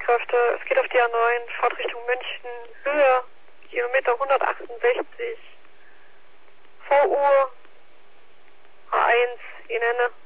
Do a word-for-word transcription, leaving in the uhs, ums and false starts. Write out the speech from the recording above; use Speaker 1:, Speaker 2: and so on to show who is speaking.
Speaker 1: Rettungskräfte. Es geht auf die A neun, Fahrt Richtung München, Höhe, Kilometer hundertachtundsechzig, Voruhr, A eins, Ihnen.